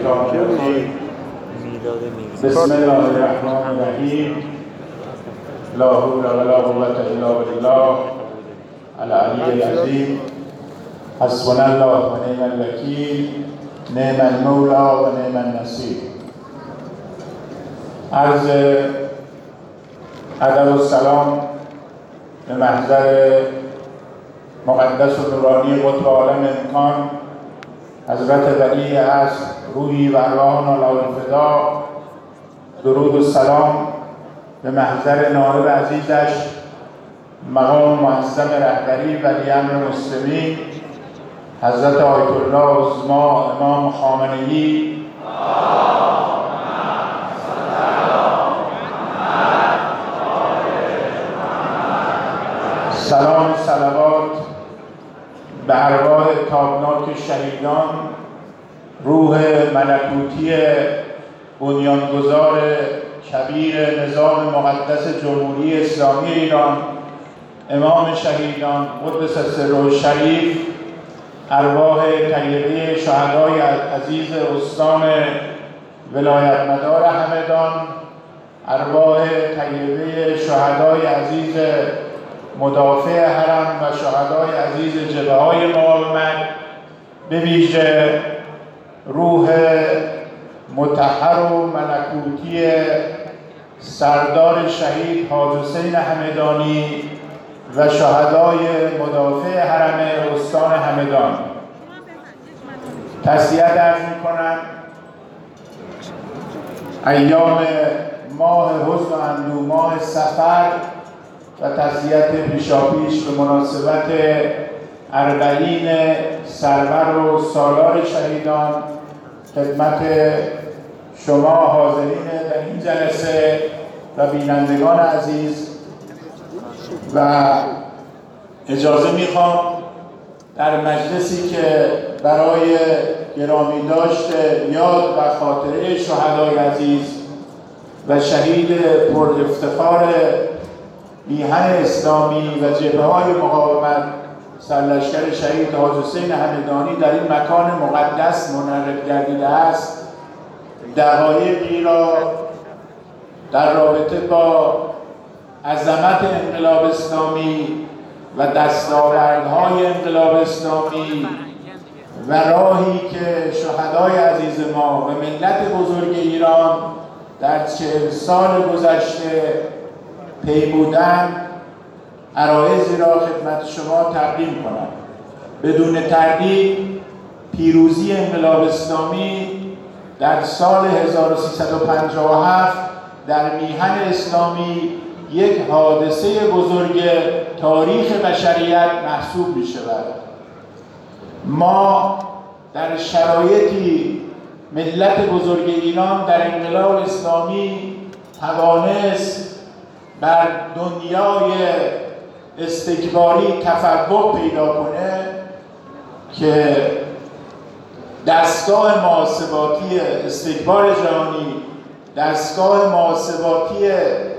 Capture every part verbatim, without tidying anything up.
الشیطان الرجیم. بسم الله الرحمن الرحیم. لا حول ولا قوة الا بالله العلی العظیم. حسبنا الله و نعم الوکیل، نعم المولا و نعم النصیر. عرض ادب و سلام به محضر مقدس و نورانی قطب عالم امکان حضرت ولی عصر روحی و ارواحنا له الفدا. درود و سلام به محضر نایب عزیزش مقام معظم رهبری ولی امر مسلمین حضرت آیت الله عظما امام خامنه‌ای. سلام صلوات به ارواح تابناک شهیدان، روح ملکوتی بنیانگذار کبیر نظام مقدس جمهوری اسلامی ایران، امام شهیدان قدس سره الشریف، ارواح طیبه شهدای عزیز استان ولایت مدار همدان، ارواح طیبه شهدای عزیز مدافع حرم و شهدای عزیز جبهه‌های مقاومت، به ویژه روح مطهر و ملکوتی سردار شهید حاج حسین همدانی و شهدای مدافع حرم استان همدان تسلیت عرض می‌کنم. ایام ماه حزن و اندوه، ماه صفر و تسلیت پیشاپیش به مناسبت اربعین سرور و سالار شهیدان خدمت شما حاضرین در این جلسه و بینندگان عزیز. و اجازه میخوام در مجلسی که برای گرامی داشت یاد و خاطره شهدای عزیز و شهید پر افتخار میهن اسلامی و جبهه‌های مقاومت سرلشکر شهید حاج حسین همدانی در این مکان مقدس منعرف گردیده است، دقایقی را در رابطه با عظمت انقلاب اسلامی و دستاوردهای انقلاب اسلامی و راهی که شهدای عزیز ما و ملت بزرگ ایران در چهل سال گذشته پیمودند، عرایضی را خدمت شما تقدیم کنم. بدون تردید پیروزی انقلاب اسلامی در سال هزار و سیصد و پنجاه و هفت در میهن اسلامی یک حادثه بزرگ تاریخ بشریت محسوب می شود. ما در شرایطی ملت بزرگ ایران در انقلاب اسلامی توانست بر دنیای استکباری تفوق پیدا کنه که دستگاه محاسباتی استکبار جهانی، دستگاه محاسباتی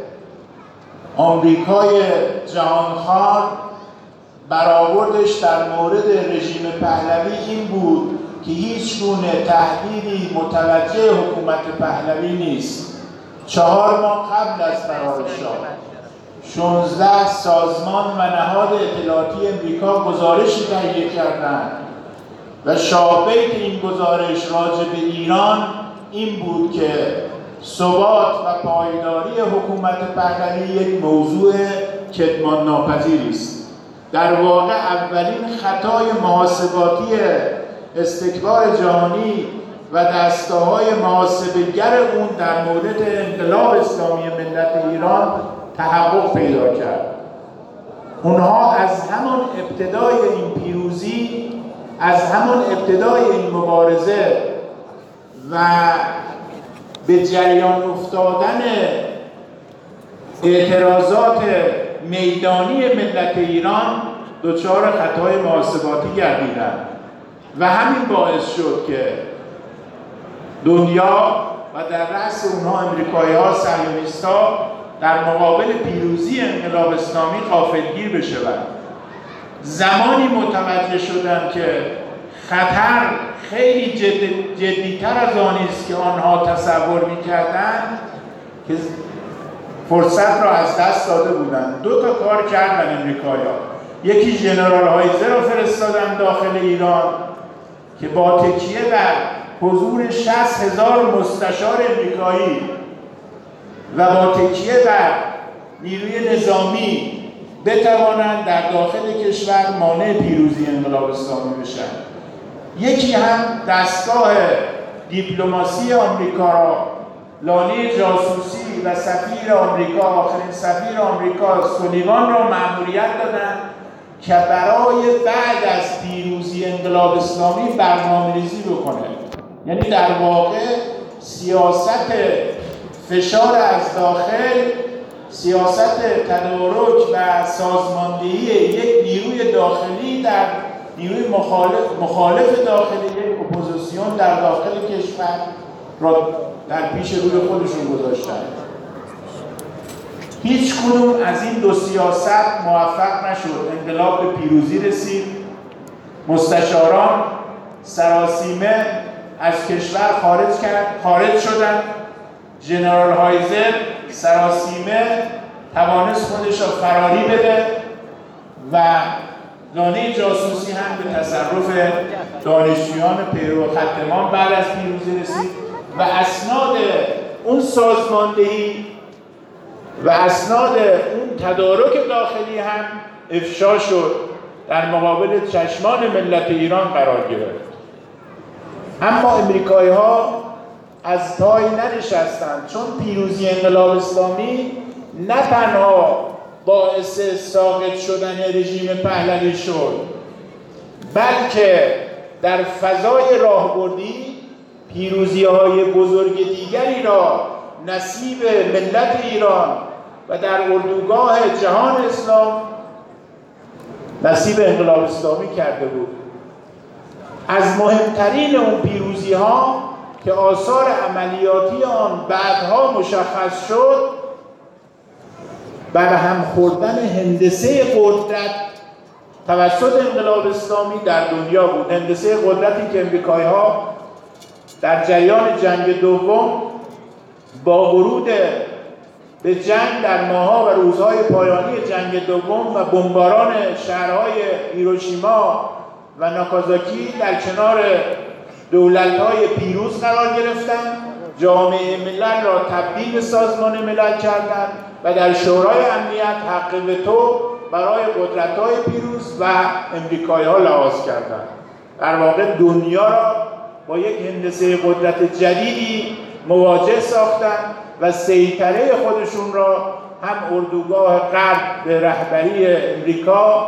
آمریکای جهانخوار، برآوردش در مورد رژیم پهلوی این بود که هیچ گونه تهدیدی متوجه حکومت پهلوی نیست. چهار ماه قبل از فرار شاه شانزده سازمان و نهاد اطلاعاتی امریکا گزارشی تهیه کردند و شابه‌ی این گزارش راجع به ایران این بود که ثبات و پایداری حکومت پهلوی یک موضوع کتمان ناپذیری است. در واقع اولین خطای محاسباتی استکبار جهانی و دستگاه‌های محاسبه‌گر اون در مورد انقلاب اسلامی ملت ایران تحقق پیدا کرد. اونها از همان ابتدای این پیروزی، از همان ابتدای این مبارزه و به جریان افتادن اعتراضات میدانی ملت ایران دچار خطای محاسباتی گردیدند و همین باعث شد که دنیا و در رأس اونها امریکایی‌ها صهیونیست‌ها در مقابل پیروزی انقلاب اسلامی غافلگیر بشوند. زمانی متوجه شدند که خطر خیلی جد، جدیتر از آنی است که آنها تصور می‌کردند که فرصت را از دست داده بودند. دو تا کار کردن امریکایی‌ها. یکی ژنرال هایزر را فرستادن داخل ایران که با تکیه بر حضور شصت هزار مستشار امریکایی و با تکیه بر نیروی نظامی بتوانند در داخل کشور مانع پیروزی انقلاب اسلامی بشن. یکی هم دستگاه دیپلماسی آمریکا را لانه جاسوسی و سفیر آمریکا، آخرین سفیر آمریکا سولیوان را مأموریت دادند که برای بعد از پیروزی انقلاب اسلامی برنامه‌ریزی بکنه. یعنی در واقع سیاست فشار از داخل، سیاست تدارک و سازماندهی یک نیروی داخلی در نیروی مخالف, مخالف داخلی، یک اپوزیسیون در داخل کشور را در پیش روی خودشون گذاشتن. هیچ کدوم از این دو سیاست موفق نشد. انقلاب به پیروزی رسید. مستشاران سراسیمه از کشور خارج کرد، خارج شدند. ژنرال هایزر سراسیمه توانست خودش را فراری بده و لانه جاسوسی هم به تصرف دانشجویان پیرو خط بعد از پیروزی رسید و اسناد اون سازماندهی و اسناد اون تدارک داخلی هم افشا شد، در مقابل چشمان ملت ایران قرار گرفت. اما امریکایی ها از پای ننشستند، چون پیروزی انقلاب اسلامی نه تنها باعث ساقط شدن رژیم پهلوی شد، بلکه در فضای راهبردی پیروزی‌های بزرگ دیگری را نصیب ملت ایران و در اردوگاه جهان اسلام نصیب انقلاب اسلامی کرده بود. از مهمترین اون پیروزی‌ها که آثار عملیاتی آن بعدها مشخص شد، برهم خوردن هندسه قدرت توسط انقلاب اسلامی در دنیا بود. هندسه قدرتی که امریکایی‌ها در جریان جنگ دوم با ورود به جنگ در ماه‌ها و روزهای پایانی جنگ دوم و بمباران شهرهای هیروشیما و ناکازاکی در کنار دولت‌های پیروز قرار گرفتند، جامعه ملل را تبدیل به سازمان ملل کردند و در شورای امنیت حق وتو برای قدرت‌های پیروز و امریکایی‌ها لحاظ کردند. در واقع دنیا را با یک هندسه قدرت جدیدی مواجه ساختند و سیطره خودشون را هم اردوگاه غرب به رهبری امریکا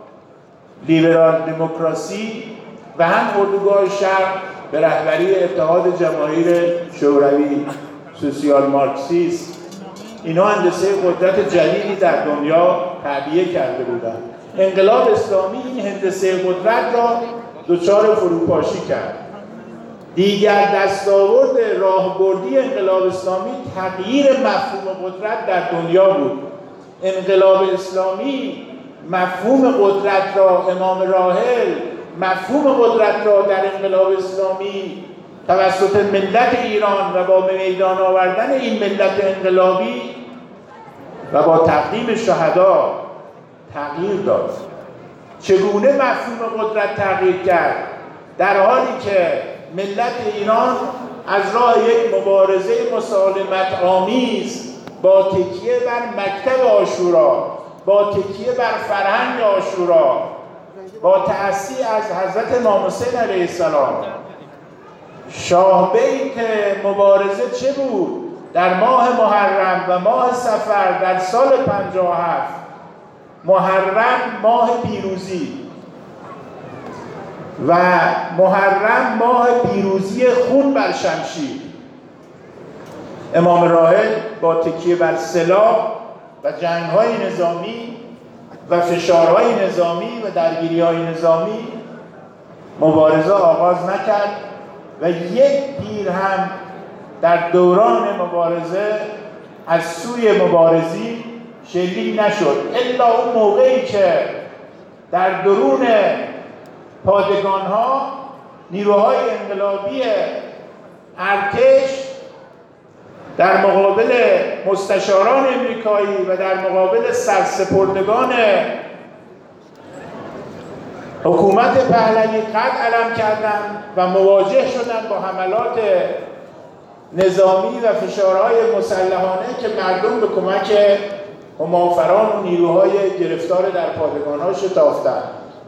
لیبرال دموکراسی و هم اردوگاه شرق به رهبری اتحاد جماهیر شوروی سوسیال مارکسیست، اینا هندسه قدرت جدیدی در دنیا تعبیه کرده بودند. انقلاب اسلامی این هندسه قدرت را دچار فروپاشی کرد. دیگر دستاورد راهبردی انقلاب اسلامی تغییر مفهوم قدرت در دنیا بود. انقلاب اسلامی مفهوم قدرت را، امام راحل مفهوم قدرت را در انقلاب اسلامی توسط ملت ایران و با میدان آوردن این ملت انقلابی و با تقدیم شهدا تغییر داد. چگونه مفهوم قدرت تغییر کرد؟ در حالی که ملت ایران از راه یک مبارزه مسالمت آمیز با تکیه بر مکتب عاشورا، با تکیه بر فرهنگ عاشورا، با تأسی از حضرت امام حسین علیه السلام، شاه بیت مبارزه چه بود؟ در ماه محرم و ماه صفر در سال پنجاه و هفت، محرم ماه پیروزی و محرم ماه پیروزی خون بر شمشیر، امام راحل با تکیه بر سلاح و جنگ‌های نظامی و فشارهای نظامی و درگیری‌های نظامی مبارزه آغاز نکرد و یک تیر هم در دوران مبارزه از سوی مبارزی شلیک نشد، الا اون موقعی که در درون پادگان‌ها نیروهای انقلابی ارتش در مقابل مستشاران امریکایی و در مقابل سرسپردگان حکومت پهلوی قد علم کردند و مواجه شدند با حملات نظامی و فشارهای مسلحانه که مردم به کمک همافران و نیروهای گرفتار در پادگان‌ها شتافتند.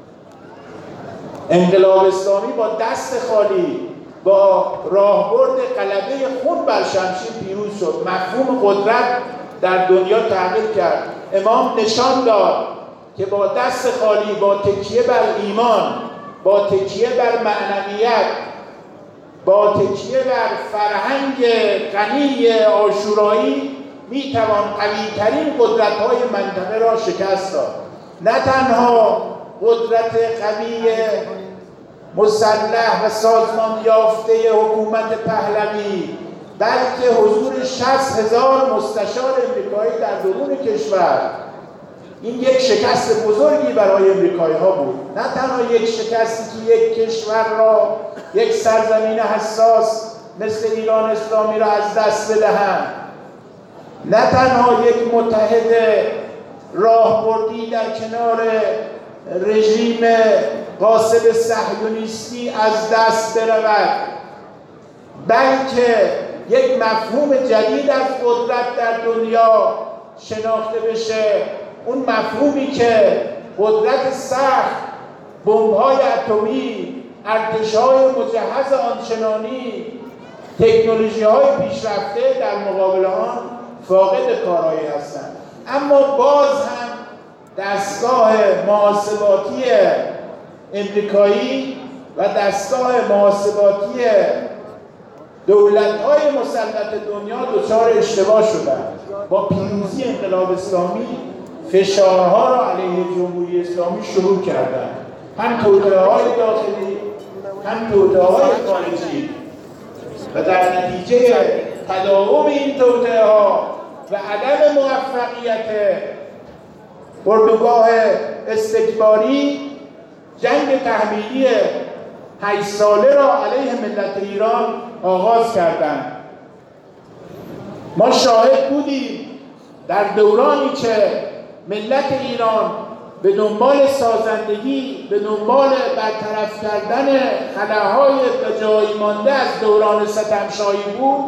انقلاب اسلامی با دست خالی با راهبرد غلبه خون بر شمشیر پیروز شد. مفهوم قدرت در دنیا تغییر کرد. امام نشان داد که با دست خالی، با تکیه بر ایمان، با تکیه بر معنویت، با تکیه بر فرهنگ غنی عاشورایی میتوان قوی‌ترین قدرت‌های منطقه را شکست داد. نه تنها قدرت قوی مسلح و سازمان یافته حکومت پهلوی، بلکه حضور شصت هزار مستشار امریکایی در درون کشور. این یک شکست بزرگی برای امریکایی ها بود. نه تنها یک شکستی که یک کشور را، یک سرزمین حساس مثل ایران اسلامی را از دست بدهند، نه تنها یک متحد راهبردی در کنار رژیم غاصب صهیونیستی از دست برود، بلکه یک مفهوم جدید از قدرت در دنیا شناخته بشه. اون مفهومی که قدرت سخت، بمب‌های اتمی، ارتش‌های مجهز آنچنانی، تکنولوژی‌های پیشرفته در مقابل آن فاقد کارایی هستند. اما باز هم دستگاه محاسباتی امریکایی و دستگاه محاسباتی دولت‌های مسلط دنیا دچار اشتباه شدند. با پیروزی انقلاب اسلامی فشارها را علیه جمهوری اسلامی شروع کردند، هم توطئه‌های داخلی هم توطئه‌های خارجی، و در نتیجه تداوم این توطئه‌ها و عدم موفقیت اردوگاه استکباری، جنگ تحمیلی هشت ساله را علیه ملت ایران آغاز کردند. ما شاهد بودیم در دورانی که ملت ایران به دنبال سازندگی، به دنبال برطرف کردن خلاهای به جای مانده از دوران ستمشاهی بود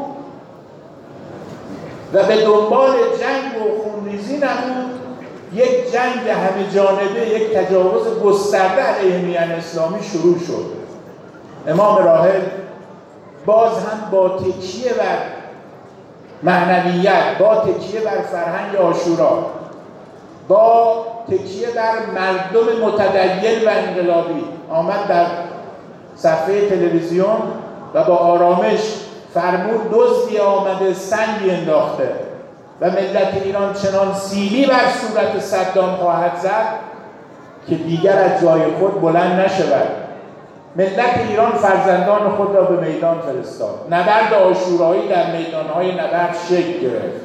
و به دنبال جنگ و خونریزی نبود، یک جنگ همه جانبه، یک تجاوز گسترده علیه میهن اسلامی شروع شد. امام راحل باز هم با تکیه بر معنویت، با تکیه بر فرهنگ عاشورا، با تکیه بر مردم متدین و انقلابی آمد در صفحه تلویزیون و با آرامش فرمود دزدی آمده سنگی انداخته و ملت ایران چنان سیلی بر صورت صدام خواهد زد که دیگر از جای خود بلند نشود. ملت ایران فرزندان خود را به میدان فرستاد. نبرد عاشورایی در میدانهای نبرد شکل گرفت.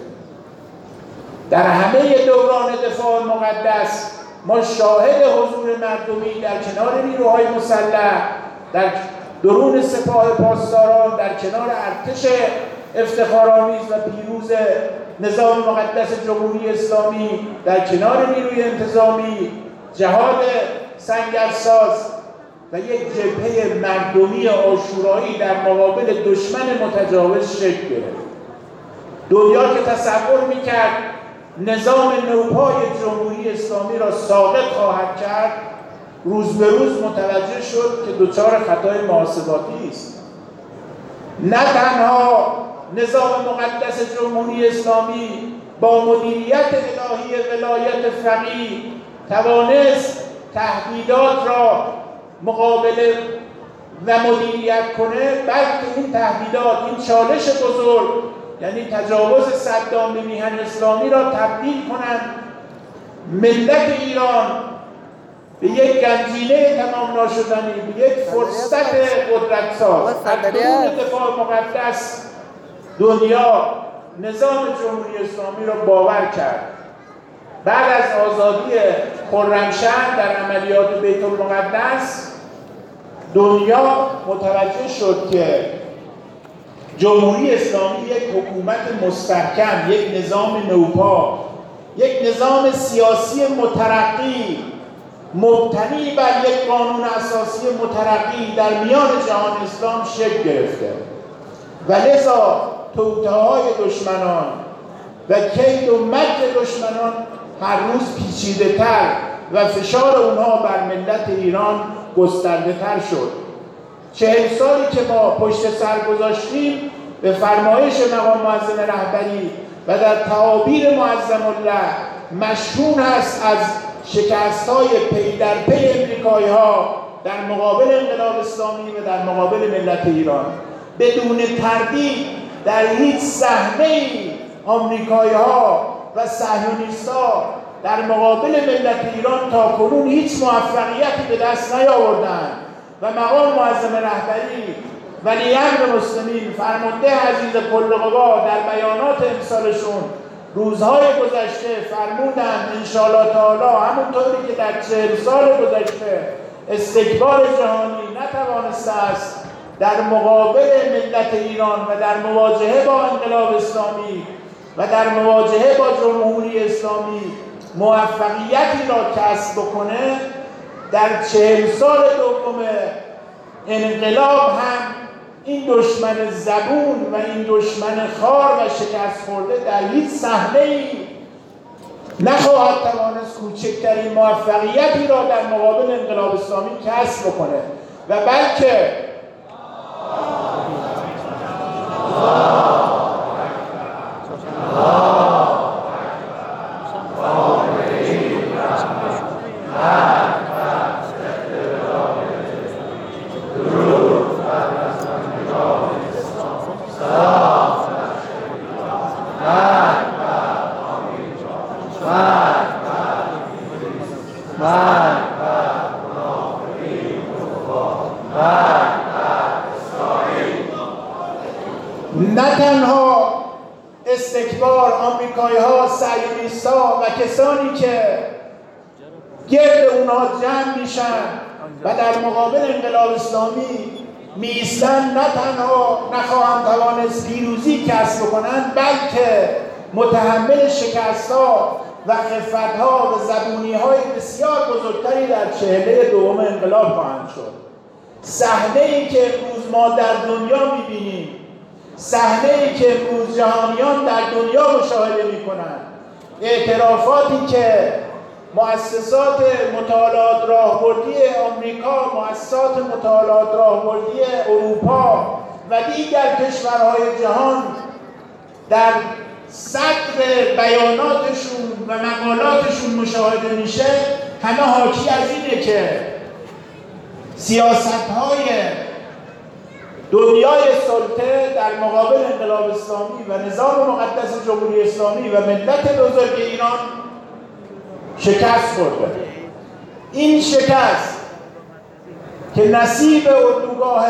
در همه دوران دفاع مقدس ما شاهد حضور مردمی در کنار نیروهای مسلح، در درون سپاه پاسداران، در کنار ارتش افتخارآمیز و پیروز نظام مقدس جمهوری اسلامی، در کنار نیروی انتظامی، جهاد سنگرساز و یک جبهه مردمی عاشورایی در مقابل دشمن متجاوز شکل گرفت. دنیا که تصور میکرد نظام نوپای جمهوری اسلامی را ساقط خواهد کرد، روز به روز متوجه شد که دچار خطای محاسباتی است. نه تنها نظام مقدس جمهوری اسلامی با مدیریت الهی ولایت فقیه توانست تهدیدات را مقابله و مدیریت کنه، بلکه این تهدیدات، این چالش بزرگ، یعنی تجاوز صدام به میهن اسلامی را تبدیل کنند ملت ایران به یک گنجینه تمام ناشدنی، به یک فرصت قدرتساز. از درون دفاع مقدس دنیا نظام جمهوری اسلامی را باور کرد. بعد از آزادی خرمشهر در عملیات بیت المقدس دنیا متوجه شد که جمهوری اسلامی یک حکومت مستحکم، یک نظام نوپا، یک نظام سیاسی مترقی مبتنی بر یک قانون اساسی مترقی در میان جهان اسلام شکل گرفته و لذا توطئه‌های دشمنان و کید و مکر دشمنان هر روز پیچیده‌تر و فشار اونها بر ملت ایران گسترده‌تر شد. چهل سالی که ما پشت سر گذاشتیم به فرمایش مقام معظم رهبری و در تعابیر معظم الله مشهون است از شکست‌های پی در پی امریکایی‌ها در مقابل انقلاب اسلامی و در مقابل ملت ایران. بدون تردید در هیچ صحنه‌ای آمریکایی‌ها و صهیونیست‌ها در مقابل ملت ایران تاکنون هیچ موفقیتی به دست نیاوردند و مقام معظم رهبری ولی امر مسلمین فرمانده عزیز کل قوا در بیانات امسالشون روزهای گذشته فرمودند انشاءالله تعالی همونطوری که در چهل سال گذشته استکبار جهانی نتوانسته است در مقابل ملت ایران و در مواجهه با انقلاب اسلامی و در مواجهه با جمهوری اسلامی موفقیتی را کسب بکنه، در چهل سال دوم انقلاب هم این دشمن زبون و این دشمن خار و شکست خورده در هیچ صحنه‌ای نخواهد توانست کوچکترین موفقیتی را در مقابل انقلاب اسلامی کسب بکنه و بلکه نه تنها استکبار آمریکایی‌ها، صهیونیست‌ها و کسانی که گرد اونها جمع میشن و در مقابل انقلاب اسلامی میستن، نه تنها نخواهند توانست پیروزی کسب کنند بلکه متحمل شکست‌ها و خفت‌ها و زبونی‌های بسیار بزرگتری در چهله دوم انقلاب خواهند شد. صحنه‌ای که امروز ما در دنیا می‌بینیم، صحنه‌ای که امروز جهانیان در دنیا مشاهده می‌کنند، اعترافاتی که مؤسسات مطالعات راهبردی آمریکا، مؤسسات مطالعات راهبردی اروپا و دیگر کشورهای جهان در صدر بیاناتشون و مقالاتشون مشاهده میشه، همه حاکی از اینه که سیاست‌های دنیای سلطه در مقابل انقلاب اسلامی و نظام مقدس جمهوری اسلامی و ملت بزرگ ایران شکست خورده. این شکست که نصیب اردوگاه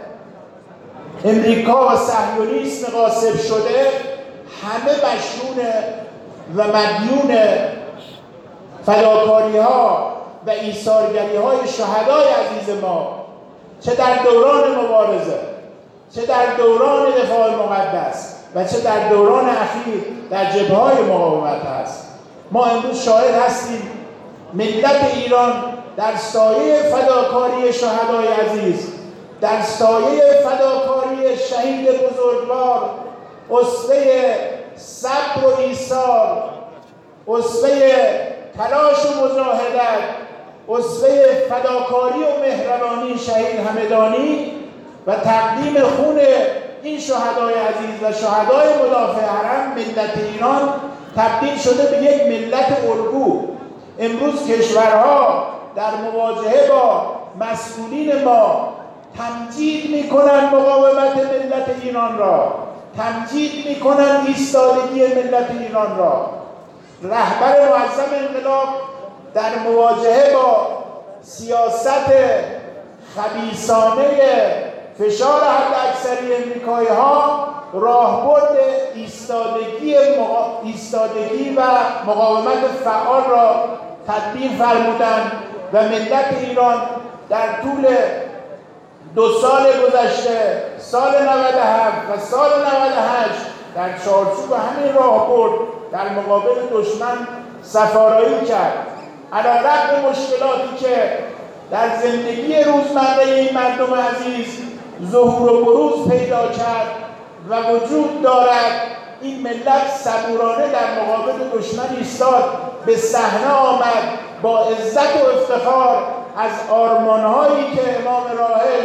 امریکا و صهیونیسم غاصب شده، همه مشمول و مدیون فداکاری ها و ایثارگری های شهدای عزیز ما، چه در دوران مبارزه، چه در دوران دفاع مقدس و چه در دوران اخیر در جبهه‌های مقاومت است. ما امروز شاهد هستیم ملت ایران در سایه فداکاری شهدای عزیز، در سایه فداکاری شهید بزرگوار، اسوه صبر و ایثار، اسوه تلاش و مجاهدت، اسوه فداکاری و مهربانی شهید همدانی و تقدیم خون این شهدای عزیز و شهدای مدافع حرم، ملت ایران تبدیل شده به یک ملت الگو. امروز کشورها در مواجهه با مسئولین ما تمجید میکنن مقاومت ملت ایران را، تمجید میکنن ایستادگی ملت ایران را. رهبر معظم انقلاب در مواجهه با سیاست خبیثانه فشار حداکثری امریکایی‌ها راهبرد ایستادگی مقا... ایستادگی و مقاومت فعال را تدبیر فرمودند و ملت ایران در طول دو سال گذشته، سال نود و هفت و سال نود و هشت در چارچوب همین راهبرد در مقابل دشمن سفارایی کرد. علیرغم مشکلاتی که در زندگی روزمره این مردم عزیز ظهور و بروز پیدا کرد و وجود دارد، این ملت صبورانه در مقابل دشمن ایستاد، به صحنه آمد، با عزت و افتخار از آرمانهایی که امام راحل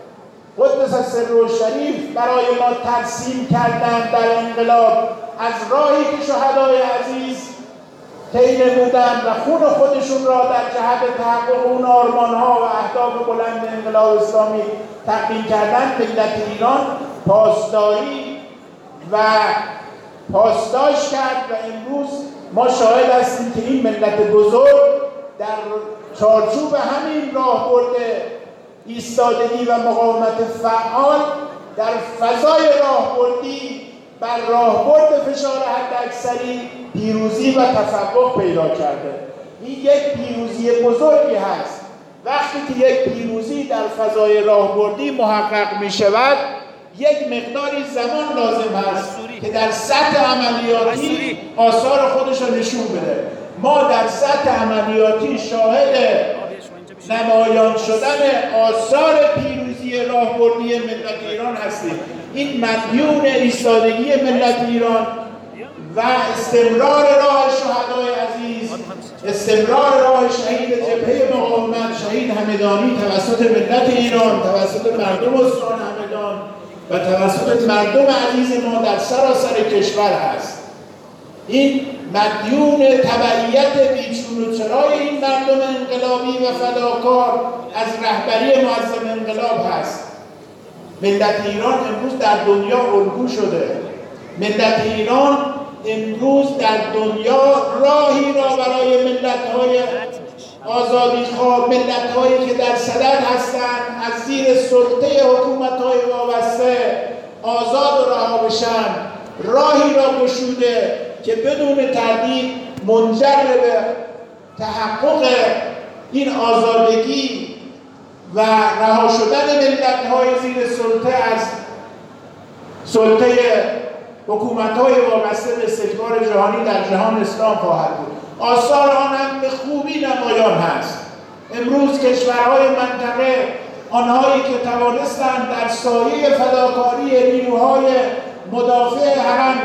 قدس سره الشریف برای ما ترسیم کردند در انقلاب، از راهی که شهدای عزیز طی نمودند و خون خودشون را در جهت تحقق اون آرمانها و اهداف بلند انقلاب اسلامی تقدیم کردند، ملت ایران پاسداری و پاسداشت کرد و امروز ما شاهد هستیم که این ملت بزرگ در چارچوب همین راهبرد ایستادگی و مقاومت فعال در فضای راهبردی بر راهبرد فشار حداکثری پیروزی و تفوق پیدا کرده. این یک پیروزی بزرگی هست. وقتی که یک پیروزی در فضای راهبردی محقق می شود، یک مقداری زمان لازم هست که در سطح عملیاتی آثار خودش را نشون بده. ما در سطح عملیاتی شاهد نمایان شدن آثار پیروزی راهبردی ملت ایران هستیم. این مدیون ایستادگی ملت ایران و استمرار راه شهدای عزیز، استمرار راه شهید جبهه مقاومت شهید همدانی توسط ملت ایران، توسط مردم استان همدان و توسط مردم عزیز ما در سراسر کشور هست. این مدیون تبعیت بیچون و چرای این مردم انقلابی و فداکار از رهبری معظم انقلاب هست. ملت ایران امروز در دنیا الگو شده. ملت ایران امروز در دنیا راهی را برای ملت‌های آزادیخواه، ملت‌هایی که در صدد هستند از زیر سلطه حکومت‌های وابسته آزاد و رها بشن، راهی را گشوده که بدون تردید منجر به تحقق این آزادگی و رها شدن ملت‌های زیر سلطه از سلطه حکومت‌های وابسته به استکبار جهانی در جهان اسلام خواهد بود. آثار آن هم به خوبی نمایان هست. امروز کشورهای منطقه، آنهایی که توانستند در سایه فداکاری نیروهای مدافع حرم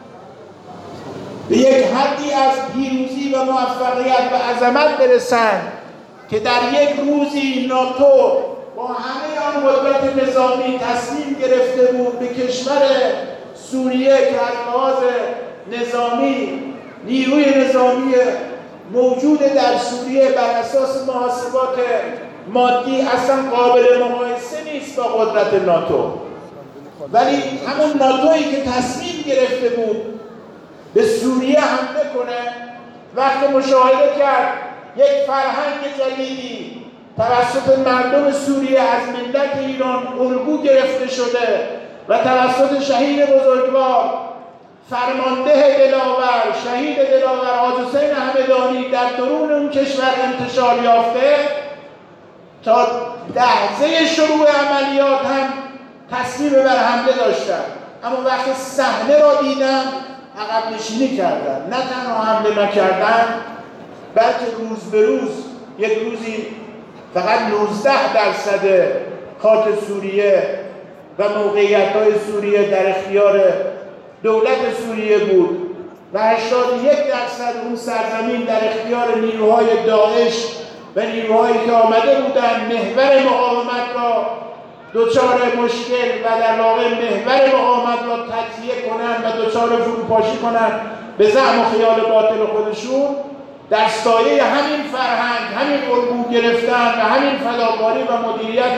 به یک حدی از پیروزی و موفقیت و عظمت برسند که در یک روزی ناتو با همه آن قدرت نظامی تصمیم گرفته بود به کشور سوریه که از لحاظ نظامی نیروی نظامی موجود در سوریه بر اساس محاسبات مادی اصلا قابل مقایسه نیست با قدرت ناتو، ولی همون ناتویی که تصمیم گرفته بود به سوریه حمله کنه، وقتی مشاهده کرد یک فرهنگ جدیدی توسط مردم سوریه از ملت ایران الگو گرفته شده و توسط شهید بزرگوار فرمانده دلاور شهید دلاور حاج حسین همدانی در درون اون کشور انتشار یافته، تا لحظه شروع عملیات هم تصمیم بر حمله داشتن، اما وقتی صحنه را دیدن عقب نشینی کردن. نه تنها حمله نکردن، بلکه روز به روز یک روزی فقط نوزده درصد خاک سوریه و موقعیت‌های سوریه در اختیار دولت سوریه بود و هشتاد و یک درصد اون سرزمین در اختیار نیروهای داعش و نیروهایی که آمده بودند محور مقاومت را دچار مشکل و در واقع محور مقاومت را تجزیه کنند و دچار فروپاشی کنند به زعم و خیال باطل خودشون. در سایه همین فرهنگ، همین الگو گرفتن و همین فداکاری و مدیریت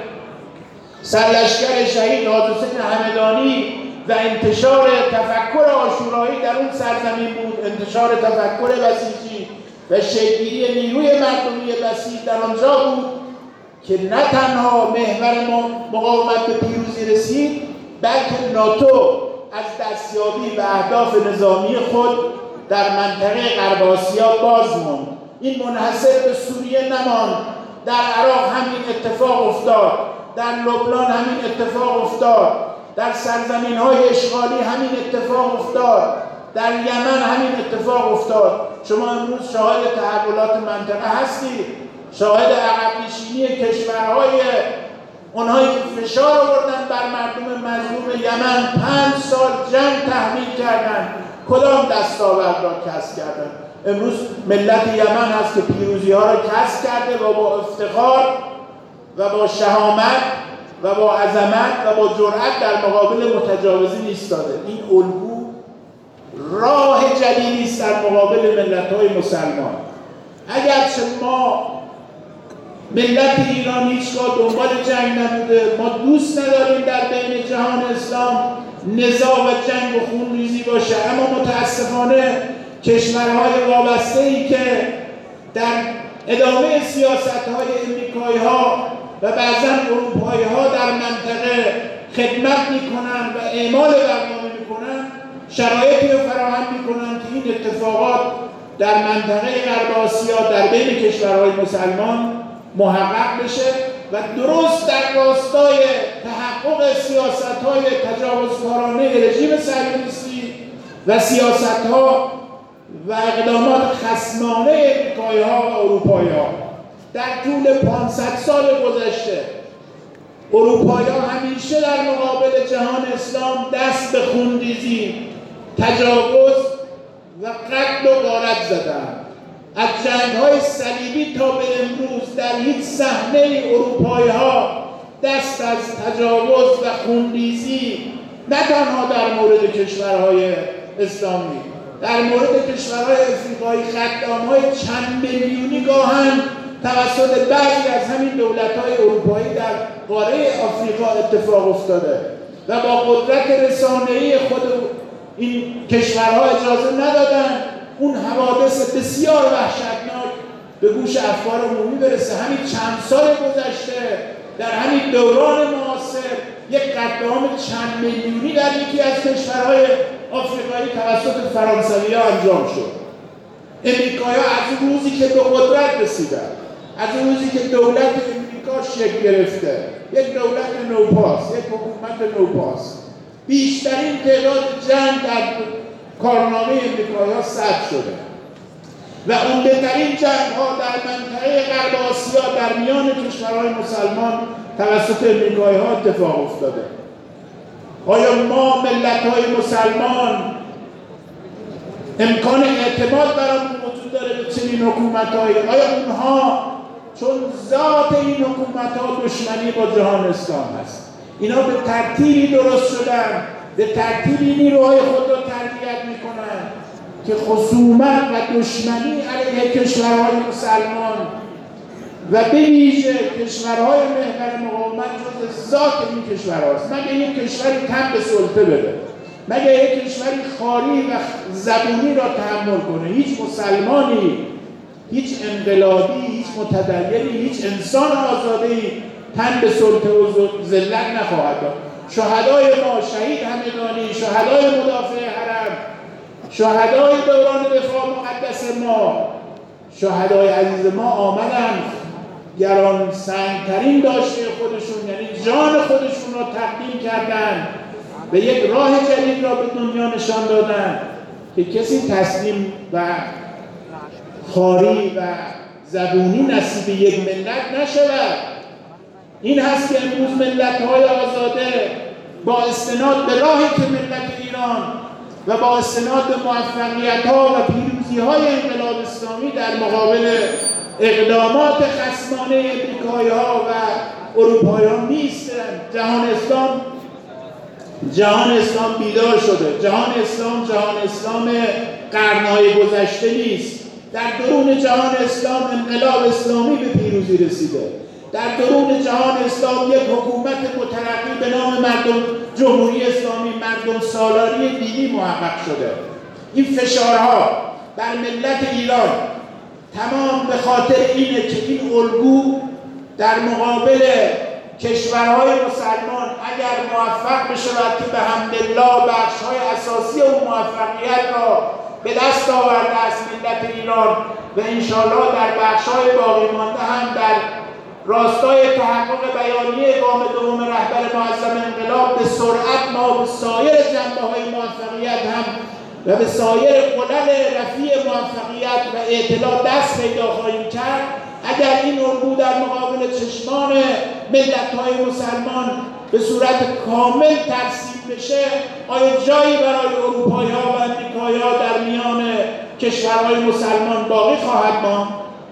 سرلشکر شهید حاج حسین همدانی و انتشار تفکر عاشورایی در اون سرزمین بود، انتشار تفکر بسیجی و شکل‌گیری نیروی مردمی بسیج در آنجا بود که نه تنها محور مقاومت به پیروزی رسید، بلکه ناتو از دستیابی به اهداف نظامی خود در منطقه غرب آسیا باز موند. این منحصر به سوریه نماند، در عراق همین اتفاق افتاد. در لبنان همین اتفاق افتاد، در سرزمین های اشغالی همین اتفاق افتاد، در یمن همین اتفاق افتاد. شما امروز شاهد تحولات منطقه هستید، شاهد عقب نشینی کشورهای اونهایی که فشار آوردن بر مردم مظلوم یمن، پنج سال جنگ تحمیل کردن، کدام دستاورد را کسب کردن؟ امروز ملت یمن هست که پیروزی ها را کسب کرده و با افتخار و با شهامت و با عظمت و با جرأت در مقابل متجاوزین ایستاده. این الگو راه جدیدی است در مقابل ملت‌های مسلمان. اگرچه ما ملت ایران هیچگاه دنبال جنگ نبوده، ما دوست نداریم در بین جهان اسلام نزاع و جنگ و خونریزی باشه، اما متاسفانه کشورهای وابسته‌ای که در ادامه سیاست‌های امریکایی‌ها و بعضاً اروپایی‌ها در منطقه خدمت می‌کنند و اعمال برنامه می‌کنند، شرایطی رو فراهم می‌کنند که این اتفاقات در منطقه غرب آسیا در بین کشورهای مسلمان محقق بشه و درست در راستای تحقق سیاست‌های تجاوزکارانه رژیم صهیونیستی و سیاست‌ها و اقدامات خصمانه امریکایی‌ها و اروپایی‌ها در طول پانصد سال گذشته، اروپایی‌ها همیشه در مقابل جهان اسلام دست به خونریزی، تجاوز و قتل و غارت زدند. از جنگ‌های صلیبی تا به امروز در هیچ صحنه اروپایی‌ها دست از تجاوز و خونریزی، نه تنها در مورد کشورهای اسلامی، در مورد کشورهای افریقایی قتل‌عام‌های چند میلیونی گاهن توسط بعضی از همین دولت‌های اروپایی در قاره آفریقا اتفاق افتاده و با قدرت رسانه‌ای خود این کشورها اجازه ندادن اون حوادث بسیار وحشتناک به گوش افکار عمومی برسه. همین چند سال گذشته در همین دوران معاصر یک قتل عام چند میلیونی در یکی از کشورهای آفریقایی توسط فرانسوی‌ها انجام شد. امریکایی‌ها از روزی که به قدرت رسیدن، از روزی که دولت امریکا شکل گرفته، یک دولت نوپاس، یک حکومت نوپاس، بیشترین تعداد جنگ در کارنامه امریکایی‌ها ثبت شده و عمده‌ترین جنگ‌ها در منطقه غرب آسیا در میان کشورهای مسلمان توسط امریکایی‌ها اتفاق افتاده. آیا ما ملت‌های مسلمان امکان اعتماد برامون وجود داره به چنین حکومت‌هایی؟ آیا اونها چون ذات این حکومت‌ها دشمنی با جهان اسلام هست، اینا به ترتیبی درست شدن، به ترتیبی نیروهای خود را تربیت میکنن که خصومت و دشمنی علیه کشورهای مسلمان و به ویژه کشورهای محور مقاومت جز ذات این کشورهاست. مگه یک کشوری تن به سلطه بده؟ مگه یک کشوری خاری و زبونی را تحمل کنه؟ هیچ مسلمانی، هیچ انقلابی، هیچ متدینی، هیچ انسان آزاده‌ای تن به سلطه و ذلت نخواهد داد. شهدای ما، شهید همدانی، شهدای مدافع حرم، شهدای دوران دفاع مقدس ما، شهدای عزیز ما آمدند گران سنگترین داشته خودشون، یعنی جان خودشون را تقدیم کردند و یک راه جدید را به دنیا نشان دادند که کسی تسلیم و خاری و زبونی نصیب یک ملت نشود. این هست که امروز ملت‌های آزاده با استناد به راهی که ملت ایران و با استناد به موفقیت‌ها و پیروزی‌های انقلاب اسلامی در مقابل اقدامات خصمانه امریکایی‌ها و اروپایی‌ها نیستند. جهان اسلام جهان اسلام بیدار شده. جهان اسلام جهان اسلام قرن‌های گذشته نیست. در درون جهان اسلام انقلاب اسلامی به پیروزی رسیده. در درون جهان اسلام یک حکومت مترقی به نام مردم جمهوری اسلامی، مردم سالاری دینی محقق شده. این فشارها بر ملت ایران تمام به خاطر اینه که این الگو در مقابل کشورهای مسلمان اگر موفق بشود که به حمدالله بخش‌های اساسی اون موفقیت را به دست آورده است ملت ایران و انشالله در بخش‌های باقی مانده هم در راستای تحقق بیانیه گام دوم رهبر معظم انقلاب به سرعت ما به سایر جنبه‌های موفقیت هم و به سایر قلل رفیع موفقیت و اطلاع دست پیدا خواهیم کرد اگر این الگو در مقابل چشمان ملت‌های مسلمان به صورت کامل ترسیم بشه. آیا جایی برای اروپایی‌ها و امریکایی‌ها در میان کشورهای مسلمان باقی خواهد ماند؟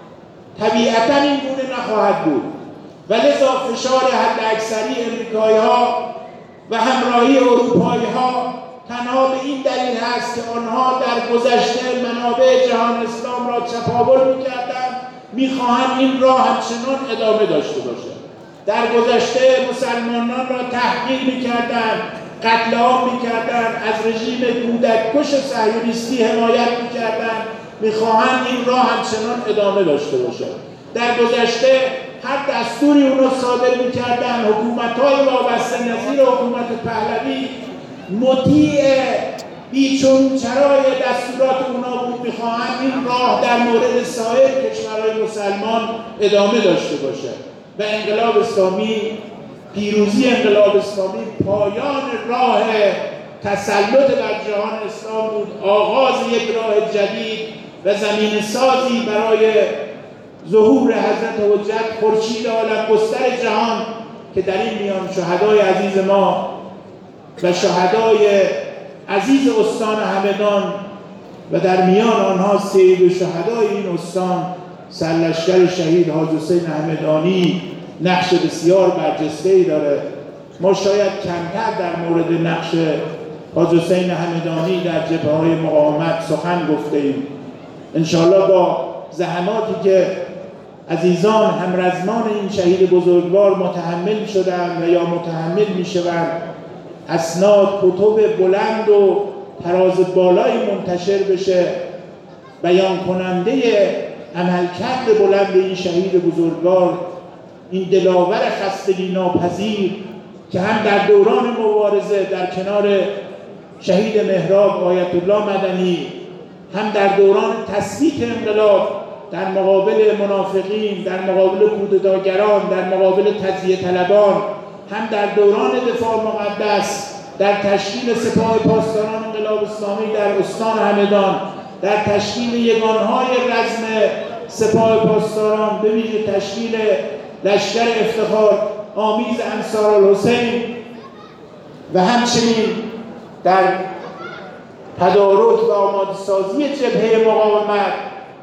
طبیعتاً این گونه نخواهد بود و لذا فشار حداکثری امریکایی‌ها و همراهی اروپایی‌ها تنها به این دلیل هست که آنها در گذشته منابع جهان اسلام را چپاول می‌کردند، می‌خواهند این راه همچنان ادامه داشته باشد. در گذشته مسلمانان را تحقیر می‌کردند، قتل عام می‌کردند، از رژیم کودککش صهیونیستی حمایت می‌کردند، می‌خواهند این راه همچنان ادامه داشته باشد. در گذشته هر دستوری اونا صادر می‌کردند، حکومت‌های وابسته نظیر حکومت پهلوی مطیع بیچون چرای دستورات اونا بود. می‌خواهند این راه در مورد سایر کشورهای مسلمان ادامه داشته باشد و انقلاب اسلامی، پیروزی انقلاب اسلامی پایان راه تسلط بر جهان اسلام بود، آغاز یک راه جدید و زمین سازی برای ظهور حضرت حجت خورشید عالم گستر جهان که در این میان شهدای عزیز ما و شهدای عزیز استان همدان و در میان آنها سید شهدای این استان سرلشکر شهید حاج حسین همدانی نقش بسیار برجسته‌ای داره. ما شاید کمتر در مورد نقش حاج حسین همدانی در جبهه‌های مقاومت سخن گفته‌ایم. انشاءالله با زحماتی که عزیزان همرزمان این شهید بزرگوار متحمل شدند و یا متحمل می‌شوند، اسناد، کتب بلند و تراز بالایی منتشر بشه بیان کننده عملکرد بلند این شهید بزرگوار، این دلاور خستگی ناپذیر که هم در دوران مبارزه در کنار شهید محراب آیت الله مدنی، هم در دوران تثبیت انقلاب در مقابل منافقین، در مقابل کودتاگران، در مقابل تجزیه طلبان، هم در دوران دفاع مقدس در تشکیل سپاه پاسداران انقلاب اسلامی در استان همدان، در تشکیل یگانهای رزم سپاه پاسداران، به ویژه تشکیل لشکر افتخار آمیز انصارالحسین و همچنین در تدارک و آماده سازی جبهه مقاومت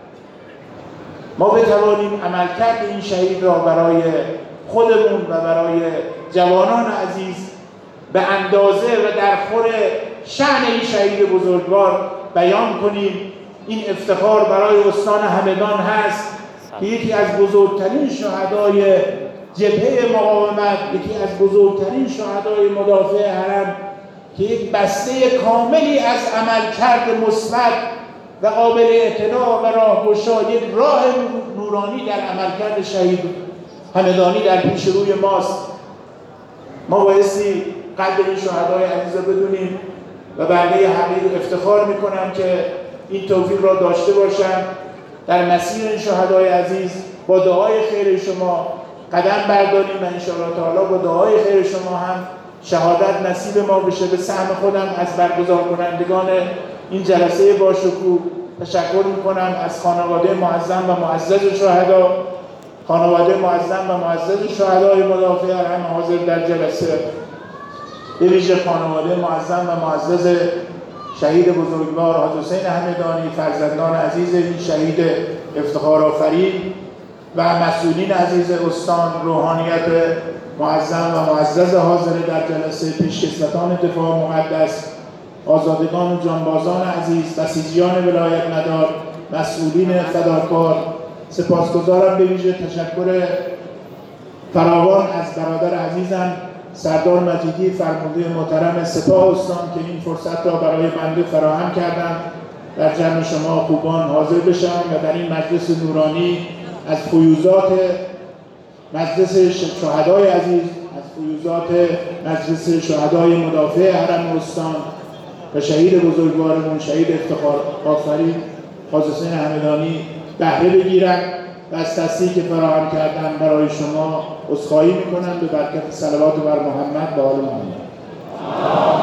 ما بتوانیم عملکرد این شهید را برای خودمون و برای جوانان عزیز به اندازه و در خور شأن این شهید بزرگوار بیان کنیم. این افتخار برای استان همدان هست که یکی از بزرگترین شهدای جبهه مقاومت، یکی از بزرگترین شهدای مدافع حرم که یک بسته کاملی از عملکرد مثبت و قابل اعتنا و راهگشا، یک راه نورانی در عملکرد شهید همدانی در پیش روی ماست. ما بایستی قدر این شهدای عزیز را بدونیم و بنده حقیر افتخار میکنم که این توفیق را داشته باشم در مسیر این شهدای عزیز با دعای خیر شما قدم برداریم و انشاءالله تعالی با دعای خیر شما هم شهادت نصیب ما بشه. به سهم خودم از برگزار کنندگان این جلسه باشکوه تشکر میکنم، از خانواده معظم و معزز شهدا، خانواده معظم و معزز شهدای مدافع حرم حاضر در جلسه، به ویژه خانواده معظم و معزز شهید بزرگوار حاج حسین همدانی، فرزندان عزیز این شهید افتخار آفرین و مسئولین عزیز استان، روحانیت معظم و معزز حاضر در جلسه، پیشکسوتان دفاع مقدس، آزادگان و جانبازان عزیز، بسیجیان ولایت مدار، مسئولین فداکار. سپاسگزارم به ویژه تشکر فراوان از برادر عزیزم سردار مجیدی فرمانده محترم سپاه استان که این فرصت را برای بنده فراهم کردند در جمع شما خوبان حاضر بشم و در این مجلس نورانی از فیوضات مجلس شهدای عزیز، از فیوضات مجلس شهدای مدافع حرم استان و شهید بزرگوارمون شهید افتخار آفرین حاج حسین همدانی بهره بگیرم و از تصدیقی که فراهم کردم برای شما عذرخواهی میکنم. به برکت صلوات بر محمد و آل محمد.